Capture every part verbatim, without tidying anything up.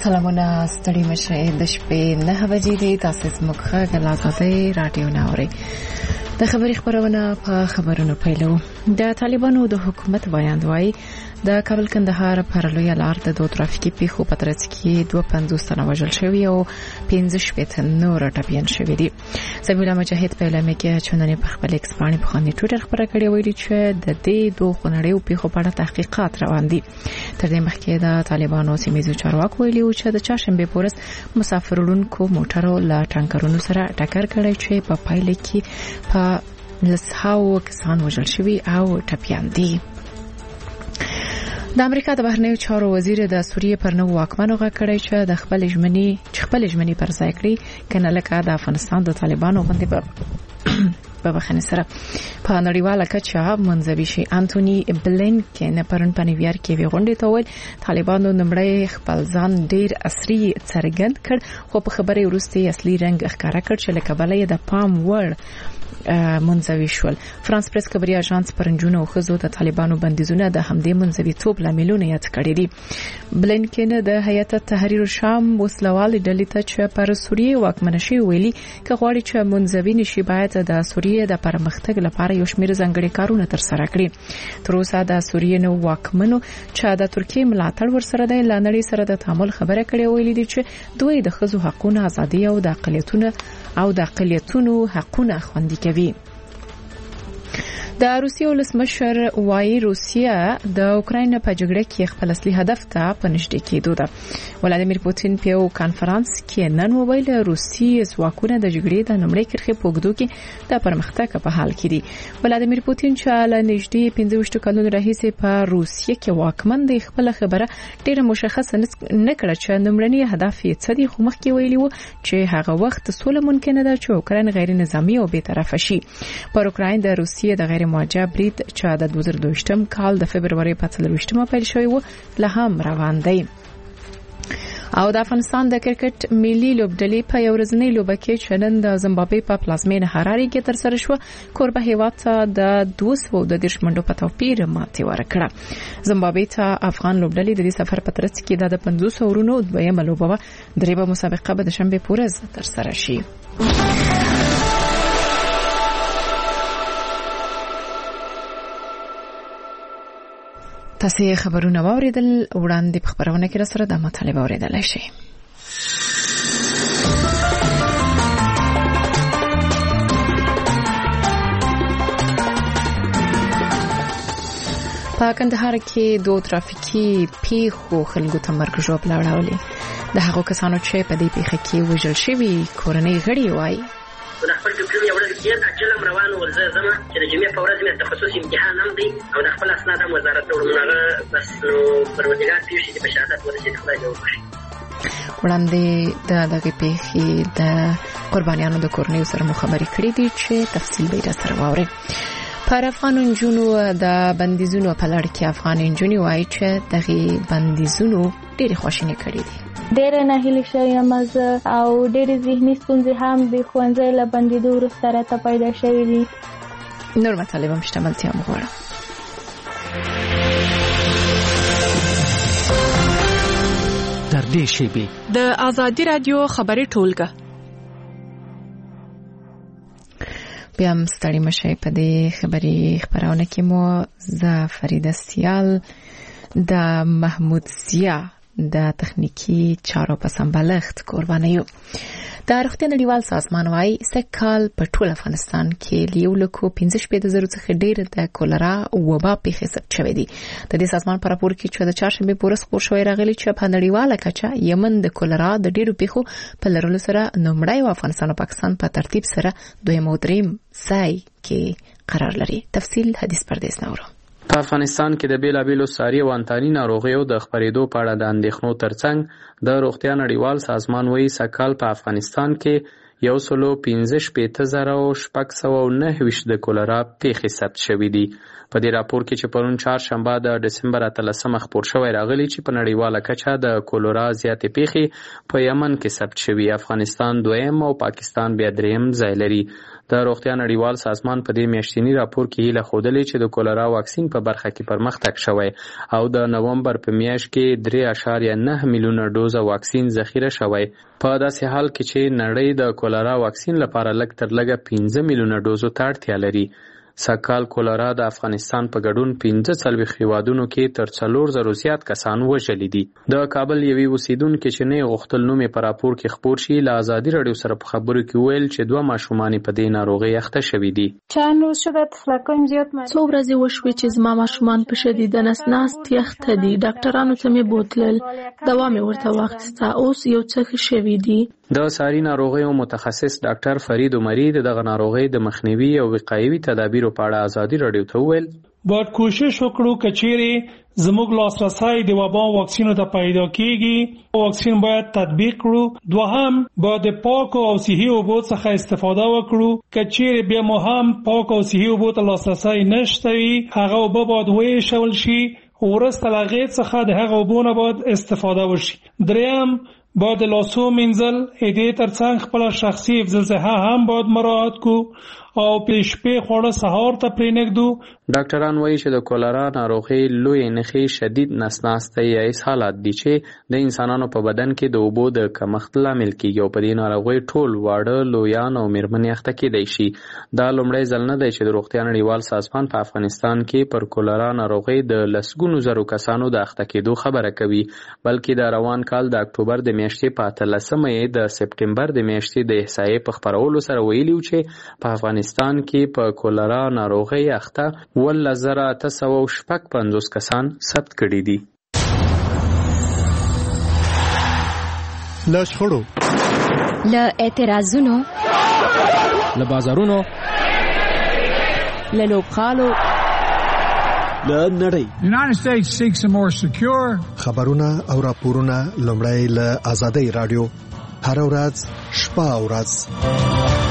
سلامونه ستړي مشه د شپې نه بجې دي تاسو زموږ غږ له آزادۍ رادیو ناوري د خبري خبرونه په خبرونو پیلو د طالبانو د حکومت بیان وایي د کابل کندهار پر لوی لار د دوه ترافیکي پیښو په ترڅ کې دوه پنځوس تنه وژل شوي او پنځه شپږ نور ټپيان شوي دي. سمیع الله مجاهد په اعلان کې چندانې په خپل ایکس باندې په خاني ټویټر خبره کړې ویلي چې د دې دوه خونړیو پیښو په اړه تحقیقات روان دي. تر دې مخکې د طالبانو سیمایي چارواکو ویلي و چې د چهارشنبه په ورځ مسافرونکو موټرو له ټانکرونو سره ټکر کړی چې په پایله کې په لسهاو کسان وژل شوي او ټپيان دي. د امریکا د بهرنیو چارو وزیر د سوریې پر نو واکمنو غږ کړی چې د خپل ژمنې چې خپل ژمنې پر ځای کړي کنه لکه د افغانستان د طالبانو باندې په په بخښنې سره په نړیواله کچه منځوي شي. انټونی بلینکن پرون په نیویارک کې ویغونډې ته ویل طالبانو نمړی خپل ځان ډیر عصري څرګند کړ خو په خبرې وروسته اصلي رنګ ښکارا کړ چې لکه بلې د پام وړ منځوي شول. فرانس پریس خبري اژانس پرنجونه او خزو د طالبانو بندیزونه د همدې منځوي توپ لاملونه یاد کړی دي. بلینکن د هیئت تحریر شام وسلوال ډلې ته چې پر سوریې واکمنه شي ویلي چې غواړي چې منځوي نشي باید د سوریې د پرمختګ لپاره یو شمېر ځانګړي کارونه تر سره کړي. تر اوسه د سوریې نو واکمنو چې د ترکیه ملاتړ ورسره د لانړي سره د تعامل خبره کړې ویلي دي چې دوی د خزو حقوقو ازادي او د اقلیتونو او د اقلیتونو حقوقونه خوندي کوي. د روسیې ولسمشر وايي روسیا د اوکراین په جګړه کې خپل اصلي هدف ته پنځډې کېدو ده. ولادیمیر پوتین په یو کانفرنس کې نن وویل روسي ځواکونه د جګړې د نمړې کرخې په اوږدو کې د پرمختګ په حال کې دي. ولادیمیر پوتین چې له نږدې پنځه ویشت کلونو راهیسې په روسیې کې واکمن دی خپل خبره ډیره مشخصه نه کړه چې نمړنی هدف یې څه دی خو مخکې ویلي و چې هغه وخت سوله ممکن ده چې اوکراین غیر نظامی او بې طرفه شي. پر اوکراین د روسیې د غیر مواجه برید چې د دوه زره دوه کال د فبرवरी په څلرویشتمه پیل شوی و له هم روان دی. او د افغانستان د کرکټ ملي لوبډلې په یو ورځنۍ لوبه کې چې نن د زیمبابوې په پلازمینه حراري کې تر سره شو کوربه هیواد ته د دوه سوه د دیرش منډو په توپیر ماتې ورکړه. زیمبابوې ته افغان لوبډلې د دې سفر په ترڅ کې د پنځوس ورونو دویمه لوبه درېبه مسابقه به د شنبه په ورځ تر سره شي. تاسو خبرونه واوریدل وړاندې په خبرونه کې سره د مطالبه اوریدل شي. په کندهار کې دوه ترافیکي پیښو خلکو ته مرګ ژوبل اړولې. د هغو کسانو چې په دې پیښه کې وژل شوي کورنۍ غړي وایي د خپل ډیپلوم یو ورځ کې اجلم روان ورزه زما چې د جمعې په ورځ مې تخصصي امتحان هم دی او د خپل اسناد هم وزارت ته ورمنغه بس نو پروردګار پیښې چې په شهادت ورسېد خدای دې وکړي. وړاندې د دغه پیښې د قربانیانو د کورنۍ سره مو خبرې کړې دي چې تفصیل به یې سره واورئ. پر افغان انجونو د بندیزونو په لړ کې افغان انجونې وایي چې دغه بندیزونو ډېر خواشینی کړي دي. ډېر نه هیله شوم او ډېر ذهني ستونزې هم د خوندې له بندیدو وروسته راته پیدا شوې دي. نور مطالب هم شتملتیا مغواړم. در دې شیبې د آزادي رادیو خبري ټولګه بیا هم ستړي مشئ په دې خبري خبرونه کې مو زه فریده سیال د محمود زیا د تخنیکی چارو په سمبالښت قربانیو. د روغتیا نړیوال سازمان وايي سکهال په ټول افغانستان کې یو لکو پنځه شپږ زره څخه ډېر د کولرا وبا پیښې ثبت شوې دي. د دې سازمان په راپور کې چې د چهارشنبه په ورځ خبر شوی راغلی چې په نړیواله کچه یمن د کولرا د ډېرو پیښو په لرلو سره نومړی او افغانستان او پاکستان په ترتیب سره دویم او دریم ځای کې قرار لري. تفصیل حدیث پردیس نورو. په افغانستان کې د بیلابیلو ساري او انتاني ناروغیو د خپرېدو په اړه د اندېښنو ترڅنګ د روغتیا نړیوال سازمان وايي سکهال په افغانستان کې یو سلو پنځه شپېته زره او شپږ سوه او نهه ویشت د کولرا پیښې ثبت شوې دي. په دې راپور کې چې پرون چهارشنبه د ډسمبر اتلسمه خپور شوی راغلی چې په نړیواله کچه د کولرا زیاتې پیښې په یمن کې ثبت شوي. افغانستان دویم او پاکستان بیا دریم ځای لري. د روغتیا نړیوال سازمان په دې میاشتني راپور کې هیله ښودلې چې د کولرا واکسین په برخه کې پرمختګ شوی او د نومبر په میاشت کې درې اعشاریه نه میلیونه ډوزه واکسین ذخیره شوی. په داسې حال کې چې نړۍ د کولرا واکسین لپاره لږ تر لږه پنځه میلیونه ډوزو ته اړتیا لري. سږکال کولرا د افغانستان په ګډون پنځه څلوېښت هیوادونو کې تر څلور زرو زیات کسان وژلي دي. د کابل یوې اوسیدونکې چې نه غوښتل نوم یې په راپور کې خپور شي له ازادي راډیو سره په خبرو کې ویل چې دوه ماشومان په دې ناروغۍ اخته شوي دي. چند روز شده تفلکایم زیاد من څو ورځې وشوې چې زما ماشومان په شدیده نسناست اخته دي. ډاکټرانو ته مې بوتلل، دوا مې ورته واخیسته، اوس یو څه ښه شوي دي. د ساري ناروغیو متخصص ډاکټر فرید عمری دغه ناروغۍ د مخنیوي او وقایوي تدابیرو په اړه ازادي راډیو ته وویل باید کوشش وکړو که چیرې زموږ لاسرسی د وبا واکسینو ته پیدا کیږي واکسین باید تطبیق کړو. دوهم باید د پاکو او صحي اوبو څخه استفاده وکړو. که چیرې بیا مو هم پاک او صحي اوبو ته لاسرسی نشته وي هغه اوبه باید ویشول شي، وروسته له هغې څخه د هغه اوبو نه باید استفاده وشي. دریم باید لاسو مینځل دې ترڅنګ خپله شخصي حفظ الصحه هم باید مراعات کو او په شپې خواړه سهار ته پرېنږدو. ډاکټران وایي چې د کولرا ناروغۍ لویې نښې شدید نسناستۍ یا ایس حالات دي چې د انسانانو په بدن کې د اوبو د کمښت لامل کیږي او په دې ناروغۍ ټول واړه لویان او میرمنې اخته کیدای شي. دا لومړی ځل نه دی چې د روغتیا نړیوال سازمان په افغانستان کې پر کولرا ناروغۍ د لسګونو زرو کسانو د اخته کېدو خبره کوي، بلکې د روان کال د اکتوبر د میاشتې په اتلسمه یې د سپټمبر د میاشتې د احصایې په خپرولو سره ویلي و چې په افغانستان کې په کولرا ناروغۍ اخته ولس زره اته سوه شپږ پنځوس کسان ثبت کړي دي. له شخړو، له اعتراضونو، له بازارونو، له لوبغالو، له نړۍ United States seeks a more secure خبرونه او راپورونه لومړی له ازادي راډیو هر ورځ شپه او ورځ.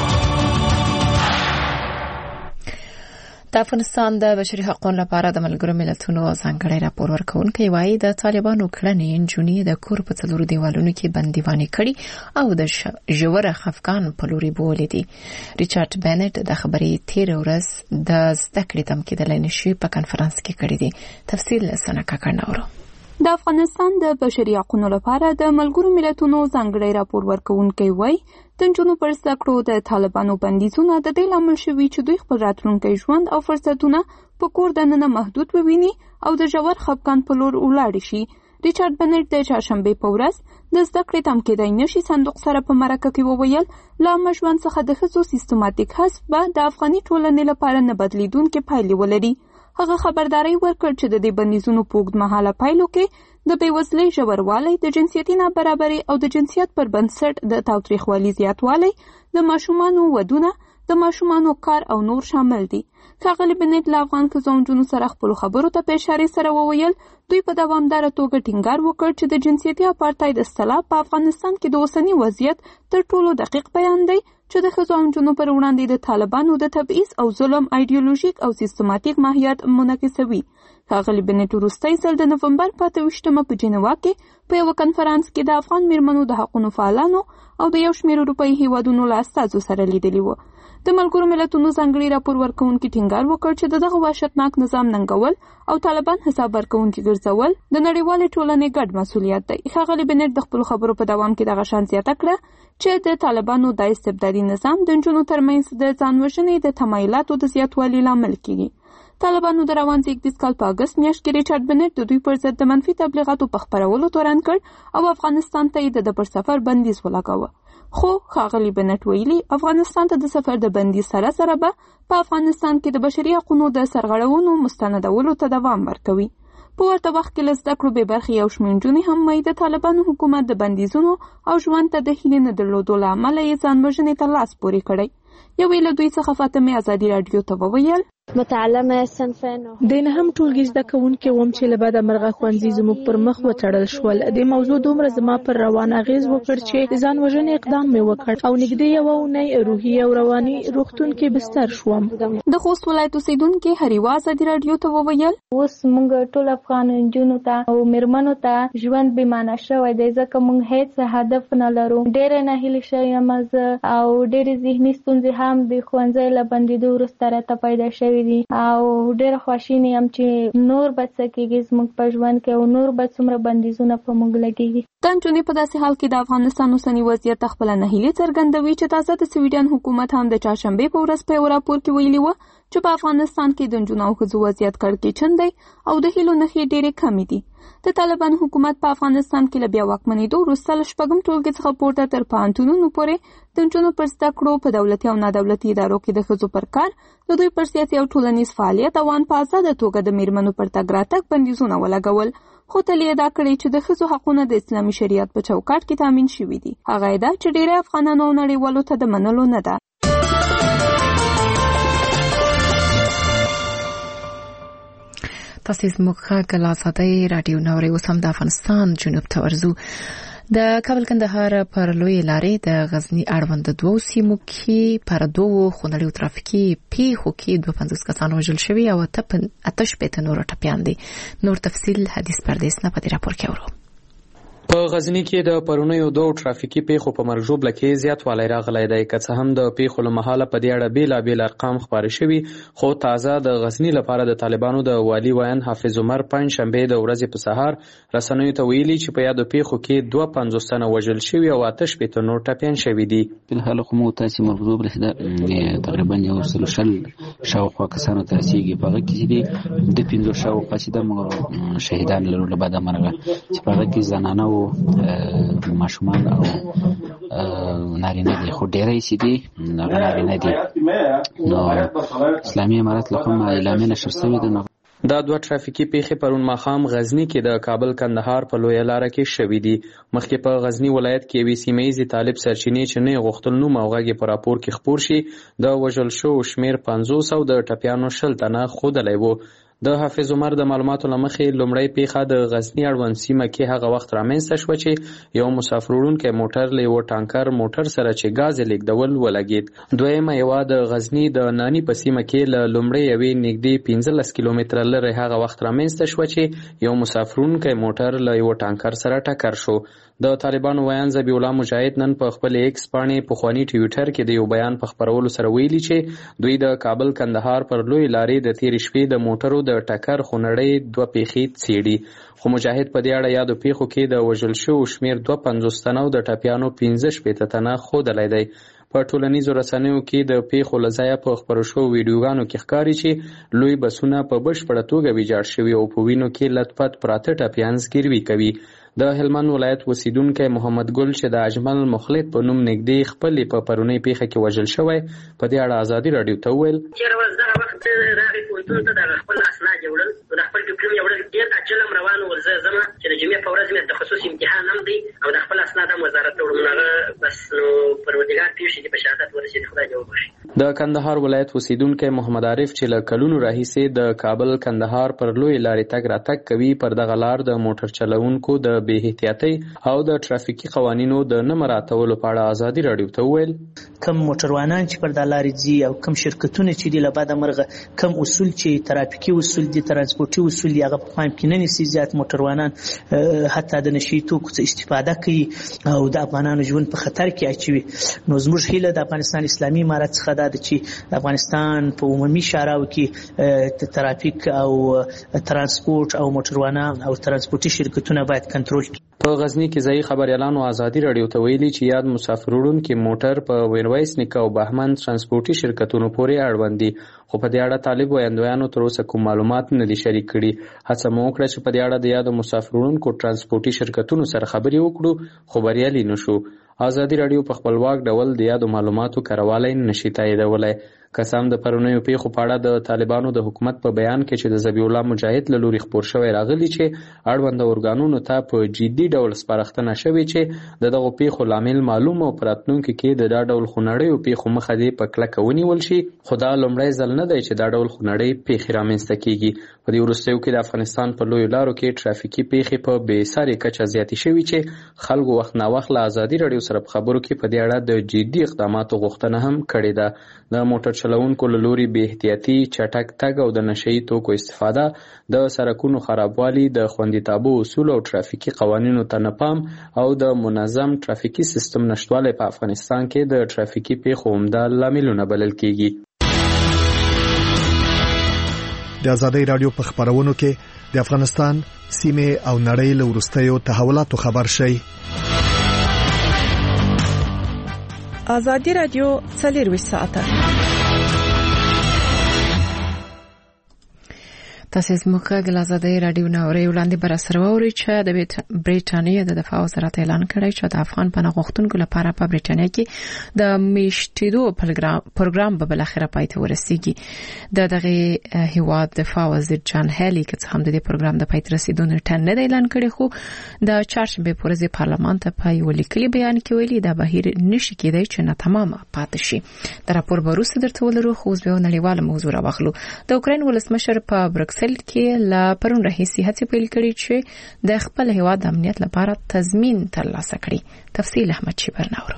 د افغانستان د بشري حقوقو لپاره د ملګرو ملتونو ځانګړی راپور ورکوونکی وایي د طالبانو کړنې نجونې د کور په څلورو دیوالونو کې بندیوانې کړي او د ژور خفګان په لوري بولې دي. ریچارډ بینټ د خبرې تیر ورځ د زده کړې تم کېدلای نشي په کنفرانس کې کړی دی. تفصیل سنه کاکړناورو. د افغانستان د بشري حقوقو لپاره د ملګرو ملتونو ځانګړی راپور ورکوونکی وایي د نجونو پر زده کړو د طالبانو بندیزونه د دې لامل شوي چې دوی خپل راتلونکی ژوند او فرصتونه په کور دننه محدود وویني او د ژور خفګان په لور ولاړ شي. ریچارډ بنټ د چهارشنبې په ورځ د زده کړې تم کېدای نشي صندوق سره په مرکه کې وویل له عامه ژوند څخه د ښځو سیستماتیک حذف به د افغاني ټولنې لپاره نه بدلیدونکې پایلې ولري. هغه خبرداري ورکړ چې د دې بندیزونو په اوږدمهاله پایلو کې د بېوزلۍ ژوروالی، د جنسیتي نابرابرۍ او د جنسیت پر بنسټ د تاوتریخوالي زیاتوالی، د ماشومانو ودونه، د ماشومانو کار او نور شامل دي. ښاغلي بنټ له افغان ښځو او نجونو سره خپلو خبرو ته په اشارې سره وویل دوی په دوامداره توګه ټینګار وکړ چې د جنسیتي اپارټاید اصطلاح په افغانستان کې د اوسني وضعیت تر ټولو دقیق بیان دی چې د ښځو او نجونو پر وړاندې د طالبانو د تبعیض او ظلم ایډیولوژیک او سیستماتیک ماهیت منعکسوي. ښاغلي بنټ وروستی ځل د نومبر په اته ویشتمه په جنیوا کې په یوه کنفرانس کې د افغان میرمنو د حقونو فعالانو او د یو شمېر اروپایي هیوادونو له استازو سره لیدلي وو. د ملګرو ملتونو ځانګړي راپور ورکوونکي ټینګار وکړ چې د دغه وحشتناک نظام ننګول او طالبان حساب ورکوونکي ګرځول د نړیوالې ټولنې ګډ مسؤلیت دی. ښاغلي بنټ د خپلو خبرو په دوام کې دغه شان زیاته کړه چې د طالبانو د استبدادي نظام د نجونو ترمنځ د ځانوژنې د تمایلاتو د زیاتوالي لامل کیږي. طالبانو د روان زیږدیز کال په اګست میاشت کې ریچارډ بنټ د دوی پر ضد د منفي تبلیغاتو په خپرولو تورن کړ او افغانستان ته یې د پر سفر بندیز ولګاوه. خو ښاغلي بنټ ویلي افغانستان ته د سفر د بندیز سره سره به په افغانستان کې د بشري حقوقو د سرغړونو مستندولو ته دوام ورکوي. په ورته وخت کې له زده کړو بې برخې یو شمېر نجونې هم وایي د طالبانو حکومت د بندیزونو او ژوند ته د هیلې نه درلودو له امله یې ځانوژنې ته لاس پورې کړی. یوې له دوی څخه فاطمه ازادي رادیو ته وویل متعلمه صنفین د نهم ټولګي زده کوونکې وم چې له بده مرغه ښوونځي زموږ پر مخ وتړل شول. د موضوع دومره زما پر روان اغېز وکړ چې د ځان وژنې اقدام مې وکړ او نږدې یوه اونۍ روحي او رواني روغتون کې بستر شوم. د خوست ولایت اوسیدونکي حریوا ازادي رادیو ته وویل اوس موږ ټول افغان نجونو ته او میرمنو ته ژوند بې معنی شوی دی ځکه موږ هیڅ هدف نه لرو. ډېره ناهیلې شوې یم زه او ډېرې ذهني ستونزې هم د ښوونځي له بندېدو وروسته راته پیدا شوي دي او ډېره خواشینې یم چې نور به څه کېږي زموږ په ژوند کې او نور به څومره بندیزونه په موږ لګېږي. دا نجونې په داسې حال کې د افغانستان اوسني وضعیت خپله ناهیلي څرګندوي چې تازه د سویډن حکومت هم د چهارشنبې په ورځ په یو راپور کې ویلي وه چې په افغانستان کې د نجونو او ښځو وضعیت کړکېچن دی او د هیلو نښې ډېرې کمې دي. د طالبان حکومت په افغانستان کې له بیا واکمنېدو وروسته له شپږم ټولګي څخه پورته تر پوهنتونونو پورې د نجونو پر زده کړو په دولتي او نادولتي ادارو کې د ښځو پر کار، د دوی پر سیاسي او ټولنیز فعالیت او ان په ازاده توګه د میرمنو پر تګ راتګ بندیزونه ولګول. خو تل یې دا کړی چې د ښځو حقونه د اسلامي شریعت په چوکاټ کې تامین شوي دي. هغه یې دا چې ډېری افغانانو او نړیوالو ته د منلو نه ده. تاسو زموږ غږ له آزادۍ رادیو نوري اوس هم د افغانستان جنوب ته ورځو. د کابل کندهار پر لوی لارې د غزنی اړوند دوو سیمو کې پر دوو خونړیو ترافیکي پیښو کې دوه پنځوس کسان وژل شوي او اته شپېته نور ټپیان دي. نور تفصیل حدیث پردیس نه په دې راپور کې اورو. په غزنی کې د پرونیو دوه ټرافیکي پیښو په مرګ ژوبله کې زیاتوالی راغلی دی. که څه هم د پیښو له مهاله په دې اړه بېلابېل ارقام خپاره شوي، خو تازه د غزنی لپاره د طالبانو د والي ویان حافظ عمر پنجشنبې د ورځې په سهار رسنیو ته ویلي چې په یادو پیښو کې دوه پنځوس تنه وژل شوي او اته شپېته نور ټپیان شوي دي. فلحال خو موږ تاسې مرګ ژوبله چې تقریبا یو سل شل شاوخوا کسانو ته رسېږي، په هغه کې چې دي د پنځوس شاوخوا چې د موږ شهیدان لرو له بده مرغه چې په هغه کې زنانه و ماشومان او نارینه دي، خو ډېری چې دي هغه نارینه دي. نو اسلامي امارت له کومه اعلامیه نشر شوې ده. دا دوه ټرافیکي پیښې پرون ماښام غزنی کې د کابل کندهار په لویه لاره کې شوې دي. مخکې په غزنی ولایت کې یوې سیمه ییزې طالب سرچینې چې نه غوښتل نوم او غږ یې په راپور کې خپور شي، د وژل شوو شمېر پنځوس او د ټپیانو شل تنه ښودلی و. د حافظ عمر د معلوماتو له مخې لومړی پیښه د غزنی اړوند سیمه کې هغه وخت رامنځته شوه چې یو مسافر وړونکی موټر له یوه ټانکر موټر سره چې ګاز یې لیږدول ولګېد. دویمه یوه د غزنی د نانی په سیمه کې له لومړۍ یوې نږدې پنځلس کیلومتره لرې هغه وخت رامنځته شوه چې یو مسافر وړونکی موټر له یوه ټانکر سره ټکر شو. د طالبانو ویان ذبیح الله مجاهد نن په خپل ایکس پاڼې پخواني ټویټر کې د یو بیان په خپرولو سره ویلي چې دوی د کابل کندهار پر لوی لارې د تېرې شپې د موټرو د ټکر خونړۍ دوه پیښې څېړي. خو مجاهد په دې اړه یادو پیښو کې د وژل شوو شمېر دوه پنځوس تنه او د ټپیانو پنځه شپېته تنه ښودلی دی. په ټولنیزو رسنیو کې د پیښو له ځایه په خپرو شوو ویډیوګانو کې ښکاري چې لوی بسونه په بشپړه توګه ویجاړ شوي او په وینو کې لتپت پراته ټپیان زګیروي کوي. د هلمند ولایت اوسیدونکی محمد ګل چې د اجمل مخلص په نوم نږدې خپلې په پرونۍ پیښه کې وژل شوی، په دې اړه ازادي راډیو ته وویل چېرې اوس دغه وخت راغی پوهنتون ته د خپل اسناد یې وړل، د خپل ډیپلوم یې وړل، ډېر عجل هم روان و. زه ځمه چې د جمعې په ورځ مې تخصص امتحان هم دی او د خپل اسناد هم وزارت ته وړم. هغه بس نو پروردګار پېښې دې په شهادت ورسېد، خدای دې وبخښي. د کندهار ولایت اوسیدونکی محمد عارف چې له کلونو راهیسې د کابل کندهار پر لوی لارې تګ راتګ کوي، پر دغه لار د موټر چلوونکو د بې احتیاطۍ او د ټرافیکي قوانینو د نه مراعاتولو په اړه ازادي راډیو ته وویل کم موټروانان چې پر دا لارې ځي او کم شرکتونه چې دي له بده مرغه کم اصول چې ترافیکي اصول دي، ترانسپورتي اصول دي، هغه په پام کې نه نیسي. زیات موټروانان حتی د نشي توکو څخه استفاده کوي او د افغانانو ژوند په خطر کې اچوي. نو زموږ هیله د افغانستان اسلامي امارت څخه دا ده چې د افغانستان په عمومي شاراو کې ترافیک او ترانسپورت او موټروانان او ترانسپورتي شرکتونه باید کنټرول کړي. په غزنی کې ځایي خبریالانو ازادي راډیو ته ویلي چې یاد مسافر وړونکي موټر په میرویس نیکه او بهمن ترانسپورتي شرکتونو پورې اړوند دي، خو په دې اړه طالب ویاندویانو تر اوسه کوم معلومات نه دي شریک کړي. هڅه مو وکړه چې په دې اړه د یادو مسافر وړونکو ترانسپورتي شرکتونو سره خبرې وکړو، خو بریالي نشو. ازادي راډیو په خپلواک ډول د یادو معلوماتو کاروالی نشي تاییدولی. قسم د پرونیو پیښو په اړه د طالبانو د حکومت په بیان کې چې د ذبیح الله مجاهد له لوري خپور شوی راغلی چې اړوند اورګانونو ته په جدي ډول سپارښتنه شوې چې د دغو پیښو لامل معلوم او په راتلونکي کې د دا ډول خونړیو پیښو مخه دې په کلکه ونیول شي، خو دا لومړی ځل نه دی چې دا ډول خونړۍ پیښې رامنځته کیږي. په دې وروستیو کې د افغانستان په لویو لارو کې ټرافیکي پیښې په بې ساري کچه زیاتې شوي چې خلکو وخت ناوخت له ازادي راډیو سره په خبرو کې په دې اړه د جدي اقداماتو غوښتنه هم کړې ده. د موټر چلوونکو له لوري بې احتیاطي، چټک تګ او د نشهیي توکو استفاده، د سړکونو خرابوالي، د خوندیتابه اصول او ټرافیکي قوانینو ته نه پام او د منظم ټرافیکي سیستم نشتوالی په افغانستان کې د ټرافیکي پیښو عمده لاملونه بلل کیږي. د ازادي رادیو په خبرونو کې د افغانستان سیمه او نړۍ له وروستیو تحولاتو خبر شي. ازادي رادیو څلور ساعته تاسو زموږ د ازادي رادیو نوري وړاندې بر سره ووري چې د بریټانیا د دفاع وزارت اعلان کړی چې د افغان پناه غوښتونکو لپاره په بریټانیا کې د میشتېدو پروګرام به بل اخره پای ته ورسیږي. د دغه هیواد دفاع وزیر جان هالي چې هم د دې پروګرام د پای ته رسیدو ټن نه اعلان کړی، خو د چهارشنبه پر ورځ پارلمان ته په یو لیکلي بیان کې ویلي دا بهیر نشي کېدای چې نه تمامه پاتې شي. د راپور بروسته درته ولرو، خو اوس به نړیواله موضوع راوخلو. د اوکراین ولسمشر په برکسل کې لا پرون راهیسي هڅې پیل کړې چې د خپل هیواد امنیت لپاره تضمین ترلاسه کړي. تفصیل احمد شي برناورو.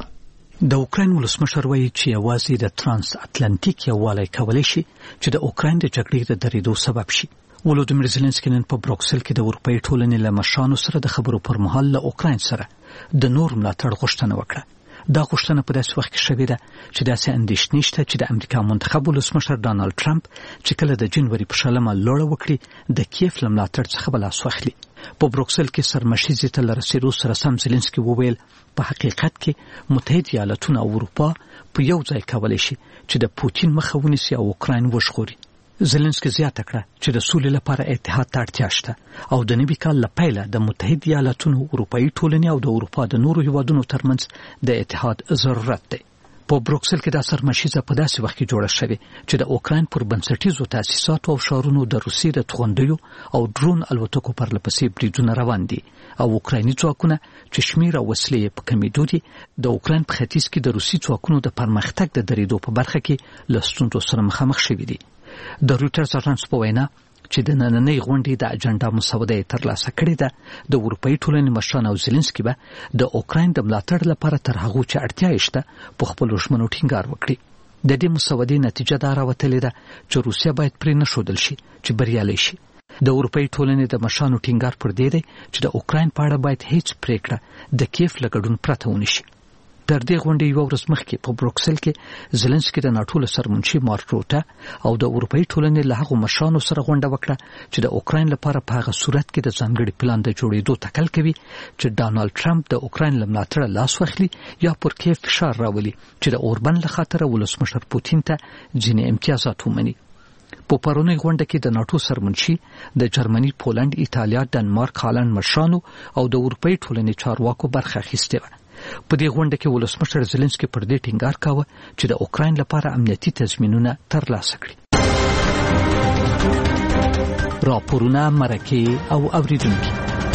د اوکراین ولسمشر وایي چې یوازې د ترانس اتلانتیک یووالی کولی شي چې د اوکراین د جګړې د درېدو سبب شي. ولودیمیر زيلنسکي نن په بروکسل کې د اروپאי ټولنې له مشرانو سره د خبرو پر مهال له اوکراین سره د نور ملاتړ غوښتنه وکړه. دا غوښتنه په داسې وخت کې شوې ده چې داسې اندېښنې شته چې د امریکا منتخب ولسمشر ډانلډ ټرمپ چې کله د جنوري په شلمه لوړه وکړي د کیف له ملاتړ څخه به لاس واخلي. په بروکسل کې سرمشیزې ته له رسېدو سره سم زيلنسکي وویل په حقیقت کې متحد ایالتونه او اروپا په یو ځای کولی شي چې د پوتین مخه ونیسي او اوکراین وژغوري. زيلنسکي زیاته کړه چې د سولې لپاره اتحاد ته اړتیا شته او د نوي کال له پیله د متحد ایالتونو، اروپאי ټولنې او د اروپا د نورو هیوادونو ترمنځ د اتحاد ضرورت دی. په بروکسل کې د سرمشیزه په داسې وخت کې جوړه شوې چې د اوکراین پر بنسټیزو تاسیساتو او ښارونو د روسیې د توغندیو او ډرون الوتکو پر لپسې بریدونه روان دي او اوکرایني ځواکونه چې شمیر او وسلې په کمیدو دي د اوکراین په ختیځ کې د روسي ځواکونو د پرمختګ د درېدو په برخه کې له ستونزو سره مخامخ شوي دي. د رویټرز اژانس په وینا چې د نننۍ غونډې د اجنډا مسوده ترلاسه کړې ده، د اروپאי ټولنې مشران او زيلنسکي به د اوکراین د ملاتړ لپاره تر هغه چې اړتیا یې شته په خپل ژمنو ټینګار وکړي. د دې مسودې نتیجه دا راوتلې ده چې روسیا باید پرې نه ښودل شي چې بریالۍ شي. د اروپאי ټولنې د مشرانو ټینګار پر دې دی چې د اوکراین په اړه باید هیڅ پریکړه د کیف له ګډون پرته ونشي. تر دې غونډې یو ورځ مخکې په بروکسل کې زيلنسکي د ناټو له سرمنشي مارک روټه او د اروپאי ټولنې له هغو مشرانو سره غونډه وکړه چې د اوکراین لپاره په هغه صورت کې د ځانګړي پلان د جوړېدو تکل کوي چې ډانلډ ټرمپ د اوکراین له ملاتړه لاس واخلي یا پر کیف فشار راولي چې د اوربن له خاطره ولسمشر پوتین ته ځینې امتیازات ومني. په پرونی غونډه کې د ناټو سرمنشي د جرمني، پولند، ایتالیا، ډنمارک، هالند مشرانو او د اروپאי ټولنې چارواکو برخه اخیستې وه. په دې غونډه کې ولسمشر زيلنسکي پر دې ټینګار کاوه چې د اوکراین لپاره امنیتي تضمینونه ترلاسه کړي. راپورونه، مرکې او اوریدونکي.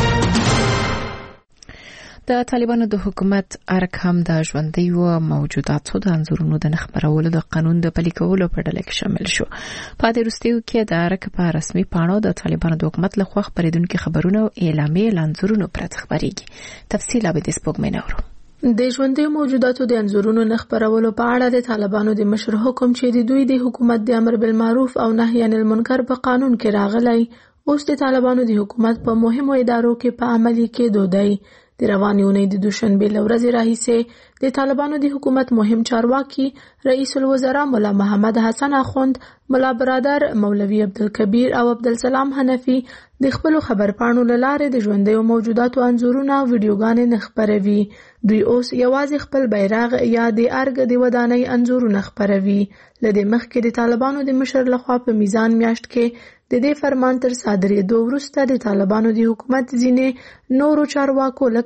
د طالبانو د حکومت ارګ هم د ژوندیو موجوداتو د انځورونو د خبرولو د قانون د پلي کولو په ډله کې شامل شو. په دې وروستیو کې د ارګ په رسمي پاڼو د طالبانو د حکومت لخوا خبرېدونکو خبرونه او اعلامیې لانځورونو پرته خبرېږي. تفصیل به د سپوږمۍ نورو. د ژوندیو موجوداتو د انځورونو نه خبرولو په اړه د طالبانو د مشر حکم چې د دوی د حکومت د امر بالمعروف او نهي عن المنکر په قانون کې راغلی، اوس د طالبانو د حکومت په مهمو ادارو کې په عملي کېدو دی. د روانې اونۍ د دوشنبې له ورځې راهیسې د طالبانو د حکومت مهم چارواکي رئیس الوزرا مولا محمد حسن اخوند، مولا برادر مولوي عبدالکبیر او عبدالسلام حنفي د خپل خبرپاڼو له لارې د ژوندیو موجوداتو انځورونه او ویډیوګانې نه خپروي. دوی اوس یوازې خپل بیرغ یا د ارګ د ودانۍ انځورونه خپروي. له دې مخکې د طالبانو د مشر لخوا په میزان میاشت کې د دې فرمان تر صادرېدو وروسته د طالبانو د حکومت ځینې نورو چارواکو لکه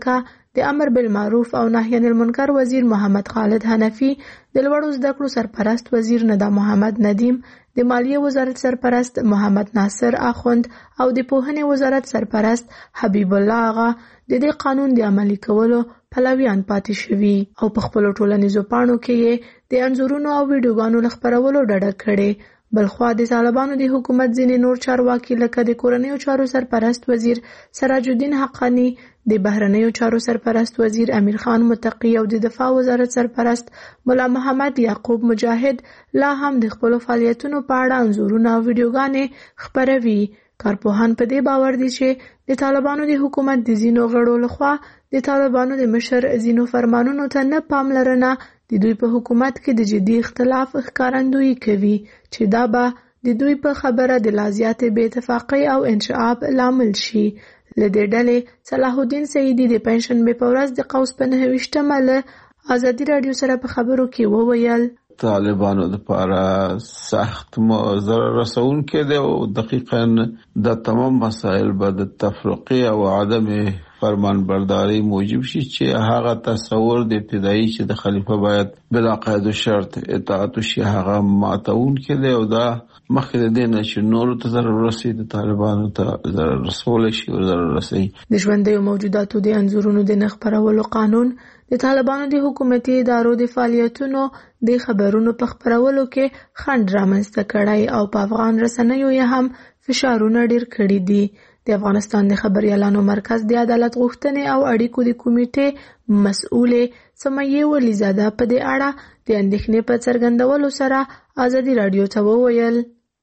د امر بالمعروف او نهی عن المنکر وزیر محمد خالد حنفی، د لوړو زده کړو سرپرست وزیر ندا محمد ندیم، د مالیې وزارت سرپرست محمد ناصر اخوند او د پوهنې وزارت سرپرست حبیب الله آغا د دې قانون د عملي کولو پلویان پاتې شوي او په خپلو ټولنیزو پاڼو کې یې د انځورونو او ویډیوګانو له خپرولو ډډه کړې. بلخوا د طالبانو د حکومت ځینې نور چارواکي لکه د کورنیو چارو سرپرست وزیر سراج الدین حقانی، د بهرنیو چارو سرپرست وزیر امیر خان متقی او د دفاع وزارت سرپرست ملا محمد یعقوب مجاهد لا هم د خپلو فعالیتونو په اړه انځورونه او ویډیوګانې خپروي. کارپوهان په دې باور دي چې د طالبانو د حکومت د ځینو غړو لخوا د طالبانو د مشر ځینو فرمانونو ته نه پاملرنه د دوی په حکومت کې د جدي اختلاف ښکارندویي کوي چې دا به د دوی په خبره د لا زیاتې بې اتفاقۍ او انشعاب لامل شي. له دې ډلې صلاح الدین سعیدي د پنجشنبې په ورځ د قوس په نهه ویشتمه له ازادي راډیو سره په خبرو کې وویل طالبانو لپاره سخت ضرر رسونکی دی او دقیقاً د تمام مسائل به د تفرقه او عدم فرمان برداری موجب شي چې هغه تصور د ابتدایي چې د خلیفہ باید بلا قید و شرط اطاعت شي هغه ماتونکی دی او دا مخکې د دې نه چې نورو ته ضرر رسي د طالبانو ته ضرر رسول شي او ضرر رسي. د ژوندیو موجوداتو د انځورونو د نه خپرولو قانون د طالبانو د حکومتي ادارو د فعالیتونو د خبرونو په خپرولو کې خنډ رامنځته کړی او په افغان رسنیو یې هم فشارونه ډیر کړي دي. د افغانستان د خبريالانو مرکز د عدالت غوښتنې او اړیکو د کمیټې مسؤلې سمیه ولیزاده په دې اړه د اندېښنې په څرګندولو سره ازادي راډیو ته وویل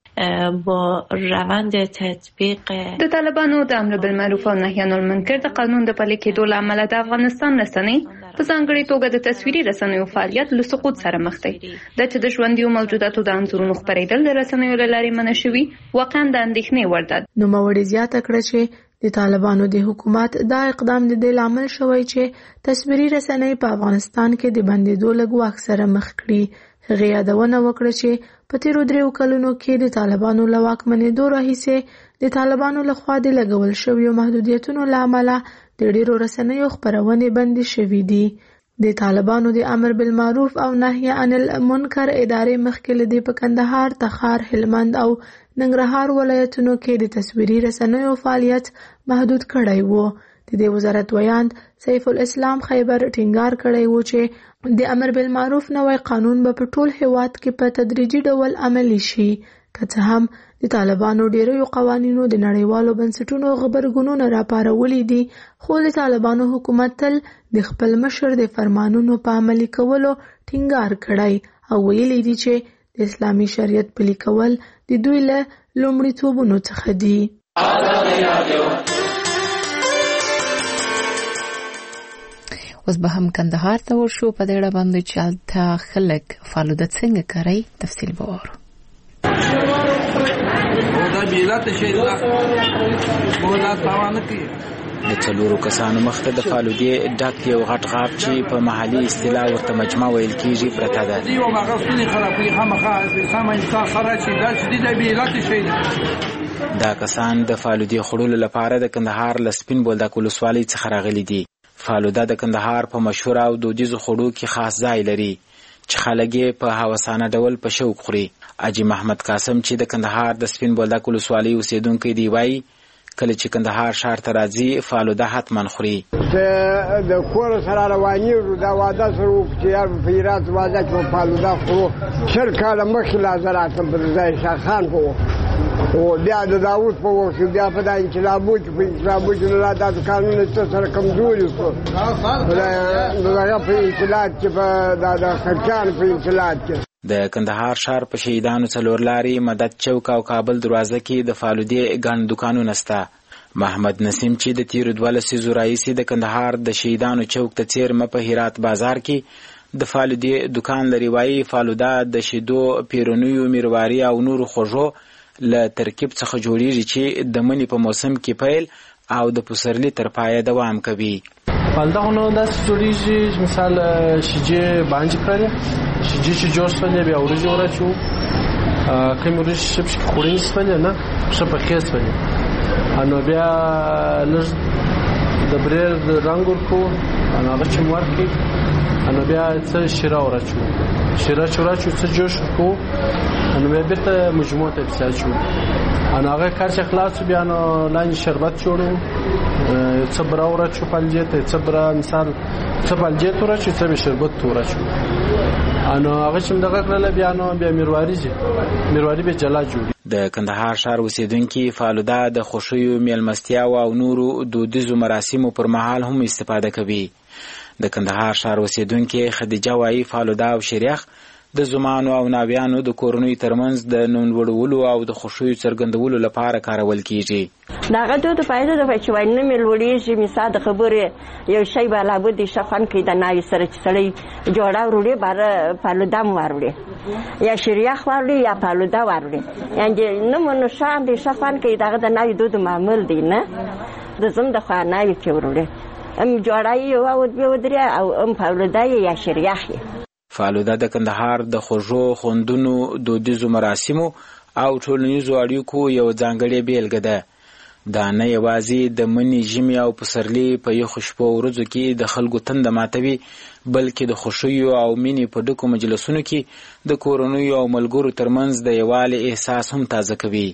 با روند تطبیق د طالبانو د امر بالمعروف او نهی عن المنکر د قانون د پلي کېدو له امله د افغانستان رسنۍ په ځانګړې توګه د تصویري رسنیو فعالیت له سقوط سره مخ دی. د چې د ژوندیو موجوداتو د انځورونو خپرېدل د رسنیو له لارې منع شوي واقعا د اندېښنې وړ ده. نوموړې زیاته کړه چې د طالبانو د حکومت دا اقدام د دې لامل شوی چې تصویري رسنۍ په افغانستان کې د بندېدو له ګواښ سره مخ کړي. هغې یادونه وکړه چې په تیرو دریو کلونو کې د طالبانو له واکمنېدو راهیسې د طالبانو لخوا د لګول شویو محدودیتونو له امله د ډیرو رسنیو خپرونې بندې شوي دي. د طالبانو د امر بالمعروف او نهی عن المنکر ادارې مخکې له دې په کندهار، تخار، هلمند او ننګرهار ولایتونو کې د تصویري رسنیو فعالیت محدود کړی و. د دې وزارت ویاند سیف الاسلام خیبر ټینګار کړی و چې د امر بالمعروف نوی قانون به په ټول هیواد کې په تدریجي ډول عملي شي. که څه هم د طالبانو ډیرو قوانینو د نړیوالو بنسټونو غبرګونونه راپارولي دي، خو د طالبانو حکومت تل د خپل مشر د فرمانونو په عملي کولو ټینګار کړی او ویلي دي چې د اسلامي شریعت پلي کول د دوی له لومړیتوبونو څخه دي. اوس به هم کندهار ته ورشو. په دې اړه باندې چې هلته خلک فالوده څنګه کوي تفصیل به واورو. د څلورو کسانو مخته د فالودې ډک یو غټ غاب چې په محلي اصطلاح ورته مجمع ویل کېږي پرته ده. دا کسان د فالودې خوړلو لپاره د کندهار له سپین بولدک ولسوالۍ څخه راغلي دي. فالوده د کندهار په مشهور او دودیزو خوړو کې خاص ځای لري چې خلک یې په هوسانه ډول په شوق خوري. حاجي محمد قاسم چې د کندهار د سپین بولدک ولسوالۍ اوسیدونکی دی وایي کله چې کندهار ښار ته راځي فالوده حتما خوري. د کور سره روانېږو دا واده سره وکړو چې یار په هرات واده کې فالوده خورو. شل کاله مخکې لا زه راتلم په ځای شاخان په وخت او بیا د داود په وخت بیا په دا انقلابو کې په انقلابو کې نه دا قانون څه سره کمزوري شو. نو هغه په انقلاب کې په د خلکان په انقلاب کې د کندهار ښار په شهیدانو څلور لاري مدد چوک او کابل دروازه کې د فالودې ګڼ دوکانونه شته. محمد نسیم چې د تیرو دوه لسیزو راهیسې د کندهار د شهیدانو چوک ته څیرمه په هرات بازار کې د فالودې دوکان لري وایي فالوده د شیدو، پیرونیو، میرواري او نورو خوږو له ترکیب څخه جوړیږي چې د مني په موسم کې پیل او د پسرلي تر پایه دوام کوي. فالوده خو نو داسې جوړیږي مثال شیجې باندې کړی شیجې چې جوړ شولې بیا ورځې ورچو کمې ورځې شپ شي خوړې شولې نه ښه پخې شولې نو بیا لږ د برېر د رنګ ورکو نو هغه چې ورکړي نو بیا څه شیره ورچو شیره چې ورچو څه جوش کو نو بیا بیرته مجموعه ته بساچو نو هغه کار چې خلاص بیا نو لاندې شربت جوړو څه برا ورچو پنځه ته څه برا مثال څه پنځه ته ورچو څه شربت ته ورچو انو هغه چې دغه کړل بیا نو بیا میرواري جي میرواري به جلا جوړي. د کندهار ښار اوسیدونکو فالوده د خوشیو میلمستیا او نورو دودیزو مراسمو پر مهال هم استفاده کوي. د کندهار ښار اوسیدونکو خدیجه وايي فالوده او شریخ د زمانو او ناویانو د کورنۍ ترمنځ د نون وړولو او د خوشیو څرګندولو لپاره کارول کیږي. داغه دوه پیدا د بچوانه ملوړیږي مثال د خبره یو شی بالا بده شفن کې د ناوی سره چې سړی جوړا وروړي بار فالوده وروړي یا شریخ وروړي یا فالوده وروړي یعنی نو منو شان د شفن کې داغه د ناوی دوه معمول دي نه د زم د خانای کې وروړي ام جوړای یو او د ودریا او ام فالوده یا شریخ. فالوده د کندهار د خوږو خوندونو دودیزو مراسمو او ټولنیزو اړیکو یو ځانګړی بیلګه ده. دا نه یوازې د مني ژمي او پسرلي په یخو شپو ورځو کې د خلکو تنده ماتوي بلکې د خوښیو او مینې په ډکو مجلسونو کې د کورنیو او ملګرو ترمنځ د یووالي احساس هم تازه کوي.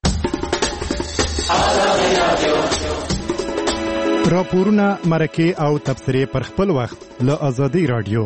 راپورونه مرکې او تبصرې پر خپل وخت له آزادۍ رادیو.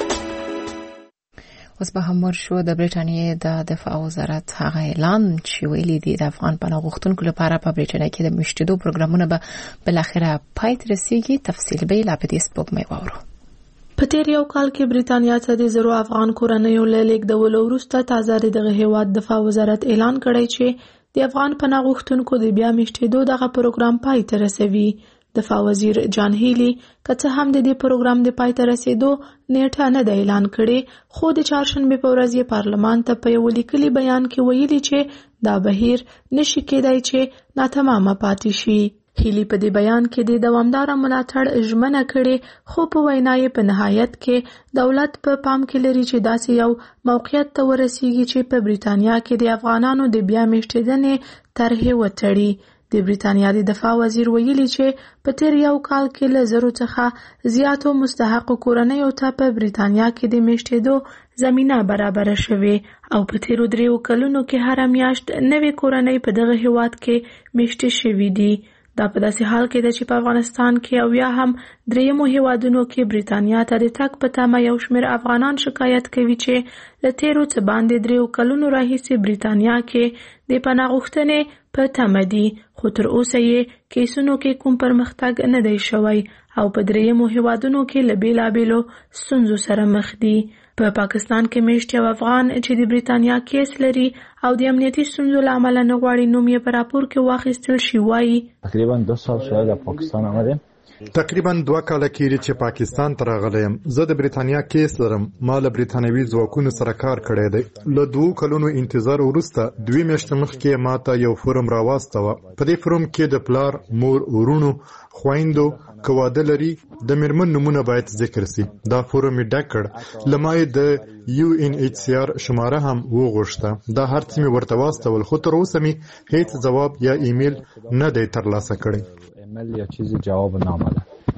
اوس به هم ورشو د برټانیې د دفاع وزارت هغه اعلان چې ویلي دی د افغان پناه غوښتونکو لپاره په برټانیې کې د میشتېدو پروګرامونه به بلاخره پای ته رسیږي. تفصیل به لا په دې سپوږمۍ واورو. په تیر یو کال کې برټانیا ته د زرو افغان کورنیو له لیږدولو وروسته تازه دغه هیواد دفاع وزارت اعلان کړی چې د افغان پناه غوښتونکو د بیا میشتېدو دغه پروګرام پای ته رسوي. دفاع وزیر جان هیلی که څه هم د دې پروګرام د پای ته رسیدو نیټه نه ده اعلان کړې خو د چهارشنبه په ورځ یې پارلمان ته په یو لیکلي بیان کې ویلي چې دا بهیر نشي کېدای چې ناتمامه پاتې شي. هیلی په دې بیان کې د دوامداره ملاتړ ژمنه کړې خو په وینا یې په نهایت کې دولت په پا پام کې لري چې داسې یو موقعیت ته ورسیږي چې په برټانیا کې د افغانانو د بیا میشتېدنې طرحې وتړي. د برټانیا د دفاع وزیر ویلي چې په تیر یو کال کې له زرو څخه زیاتو مستحقو کورنیو ته په برټانیا کې د میشتېدو زمینه برابره شوې او په تیرو دریو کلونو کې هره میاشت نوې کورنۍ په دغه هیواد کې میشتې شوې دي. دا په داسې حال کې ده چې په افغانستان کې او یا هم دریمو هیوادونو کې برټانیا ته د تګ په تمه یو شمېر افغانان شکایت کوي چې له تیرو څه باندې دریو کلونو راهیسې برټانیا کې د پناه غوښتنې په تمه دي خو تر اوسه یې کیسونو کې کوم پرمختګ نه دی شوی او په دریمو هیوادونو کې له بیلابیلو ستونزو سره مخ دي. په پا پاکستان کې میشت یو افغان چې د برټانیا کیس لري او د امنیتي ستونزو له امله نه غواړي نوم یې په راپور کې واخیستل شي وایي تقریبا دو سال شاید از پاکستان آمدیم. تقریبا دوه کاله کېږي چې پاکستان ته راغلی یم. زه د برټانیا کیس لرم. ما له برټانوي ځواکونو سره کار کړی دی. له دوو کلونو انتظار وروسته دوې میاشتې مخکې ما ته یو فورم راواستوه. په دې فورم کې د پلار، مور، ورونو، خویندو که واده لري د میرمن نومونه باید ذکر سي. دا فورم یې ډک کړ. له ما یې د یو ان ایچ سی آر شماره هم وغوښته. دا هر څه مې ورته واستول خو تر اوسه مې هیڅ ځواب یا ایمیل نه دی ترلاسه کړی. یا چیزی جواب نه آمده.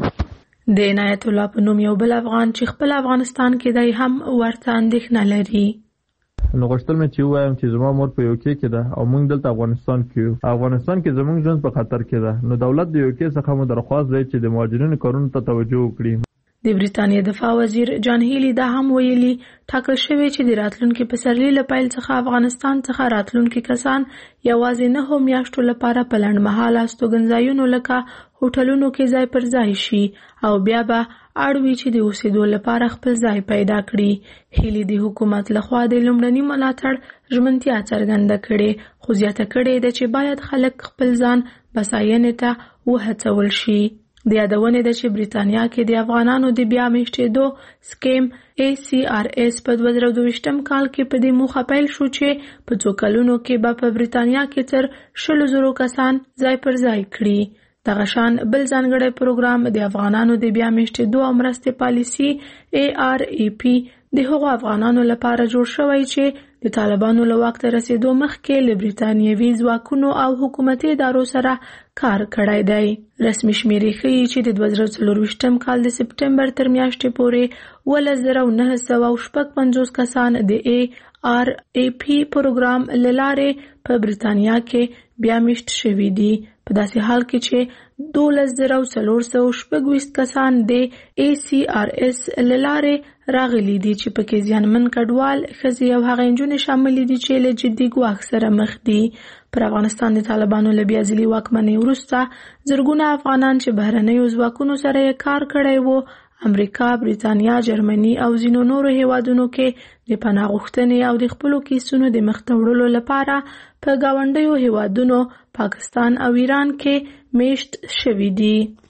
د عنایت الله په نوم یو بل افغان چې خپل افغانستان کې دی هم ورته اندېښنه لري. نو غوښتل مې چې ووایم چې زما مور په یو کې کې ده او موږ دلته افغانستان کې یو. افغانستان کې زموږ ژوند په خطر کې ده. نو دولت د یو کې څخه مو درخواست دی چې د مهاجرینو کارونو ته توجه وکړي. د برټانیې دفاع وزیر جان هیلی دا هم ویلي ټاکل شوی چې د راتلونکي پسرلي له پیل څخه افغانستان څخه راتلونکي کسان یوازې نه هم میاشتو لپاره په لنډمهاله استوګنځایونو لکه هوټلونو کې ځای پر ځای شي او بیا به اړ وي چې د اوسېدو لپاره خپل ځای پیدا کړي. هیلی د حکومت لخوا د لومړني ملاتړ ژمنتیا څرګنده کړې خو زیاته کړې ده چې باید خلک خپل ځان بساینې ته وهڅول شي. د یادونې ده چې برټانیا کې د افغانانو د بیا میشتېدو سکیم ای سی آر اس په دوه زره دویشتم کال کې په دې موخه پیل شو چې په څو کلونو کې به په برټانیا کې تر شلو زرو کسان ځای پر ځای کړي. دغه شان بل ځانګړی پروګرام د افغانانو د بیا میشتېدو او مرستې پالیسي ای آر ای پی د هغو افغانانو لپاره جوړ شوی چې د د طالبانو له واک ته رسیدو مخکې له بریتانیوي ځواکونو او حکومتي ادارو سره کار کړی دی. رسمي شمیرې ښیي چې د دوه زره څلرویشتم کال د سپټمبر تر میاشتې پورې اوولس زره نهه سوه شپږ پنځوس کسان د ای آر ای پی پروګرام له لارې په بریتانیا کې بیا میشت شوي دي، په داسې حال کې چې دولس زره څلور سوه شپږ ویشت کسان د ای سی آر اس له لارې راغلي دي چې پکې زیانمن کډوال ښځې او هغه نجونې شاملې دي چې له جدي ګواښ سره مخ دي. پر افغانستان د طالبانو له بیا ځلي واکمنۍ وروسته زرګونه افغانان چې بهرنیو ځواکونو سره یې کار کړی و امریکا، بریتانیا، جرمني او ځینو نورو هیوادونو کې د پناه غوښتنې او د خپلو کیسونو د مخ ته وړلو لپاره په ګاونډیو هیوادونو پاکستان او ایران کې میشت شوي دي.